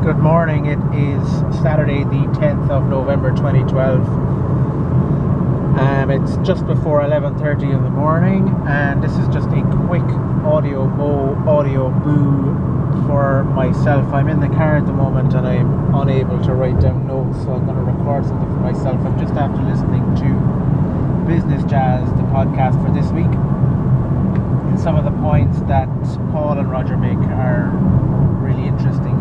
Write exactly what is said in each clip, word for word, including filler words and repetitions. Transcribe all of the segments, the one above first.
Good morning. It is Saturday the tenth of November twenty twelve. Um, it's just before eleven thirty in the morning, and this is just a quick audio mo audio boo for myself. I'm in the car at the moment and I'm unable to write down notes, so I'm going to record something for myself. I'm just after listening to Business Jazz, the podcast for this week, and some of the points that Paul and Roger make are really interesting,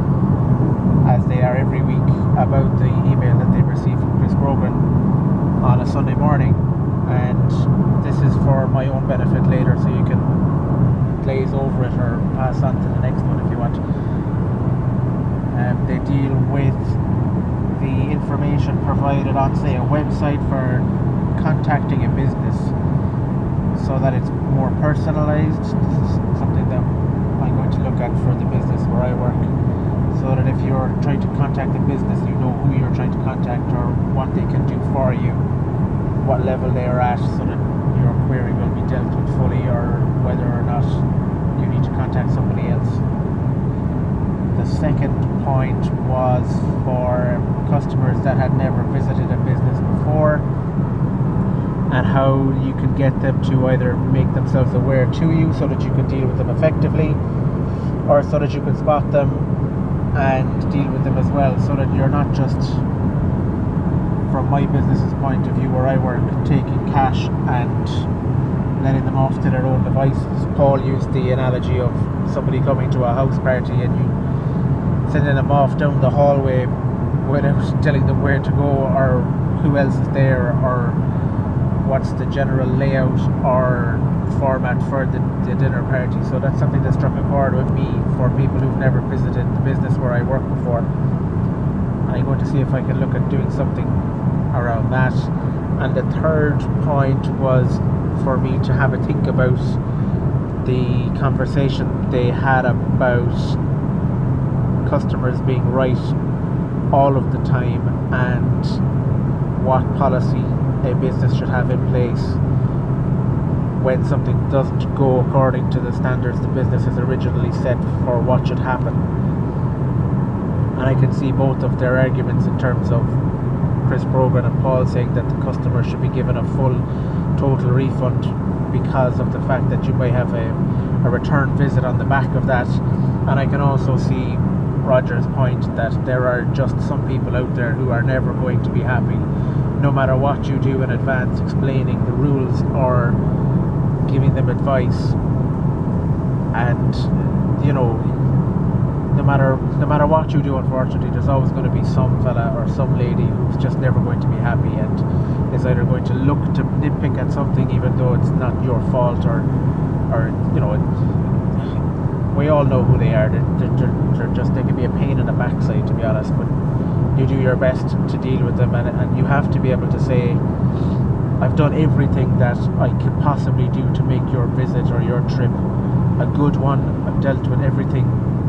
as they are every week, about the email that they received from Chris Brogan on a Sunday morning. And this is for my own benefit later, so you can glaze over it or pass on to the next one if you want. Um, they deal with the information provided on, say, a website for contacting a business so that it's more personalized. This is something that I'm going to look at for the business where I work, so that if you're trying to contact a business, you know who you're trying to contact or what they can do for you, what level they are at, so that your query will be dealt with fully, or whether or not you need to contact somebody else. The second point was for customers that had never visited a business before, and how you can get them to either make themselves aware to you so that you can deal with them effectively, or so that you can spot them and deal with them as well, so that you're not just, from my business's point of view where I work, taking cash and letting them off to their own devices. Paul used the analogy of somebody coming to a house party and you sending them off down the hallway without telling them where to go or who else is there or what's the general layout or format for the, the dinner party. So that's something that struck a chord with me for people who've never visited the business where I work before. And I'm going to see if I can look at doing something around that. And the third point was for me to have a think about the conversation they had about customers being right all of the time, and what policy a business should have in place when something doesn't go according to the standards the business has originally set for what should happen. And I can see both of their arguments in terms of Chris Brogan and Paul saying that the customer should be given a full total refund because of the fact that you may have a, a return visit on the back of that. And I can also see Roger's point that there are just some people out there who are never going to be happy, no matter what you do in advance, explaining the rules or giving them advice. And you know, no matter no matter what you do, unfortunately, there's always going to be some fella or some lady who's just never going to be happy and is either going to look to nitpick at something even though it's not your fault, or or you know, we all know who they are. They're, they're, they're just, they can be a pain in the backside, to be honest, but you do your best to deal with them, and, and you have to be able to say, I've done everything that I could possibly do to make your visit or your trip a good one. I've dealt with everything,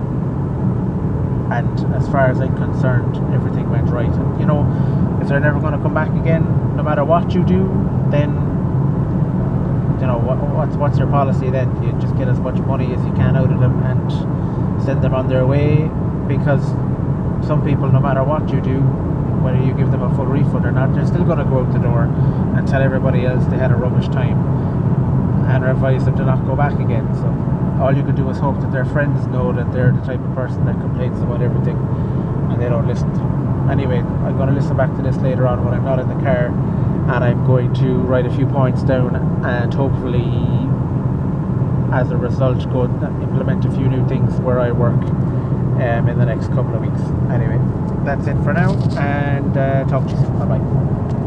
and as far as I'm concerned, everything went right. And you know, if they're never going to come back again, no matter what you do, then you know, what, what's what's your policy then? You just get as much money as you can out of them and send them on their way, because some people, no matter what you do, whether you give them a full refund or not, they're still going to go out the door and tell everybody else they had a rubbish time and advise them to not go back again. So all you can do is hope that their friends know that they're the type of person that complains about everything and they don't listen to them. Anyway, I'm going to listen back to this later on when I'm not in the car, and I'm going to write a few points down and hopefully as a result go implement a few new things where I work um, in the next couple of weeks. Anyway, that's it for now, and uh, talk to you soon. Bye bye.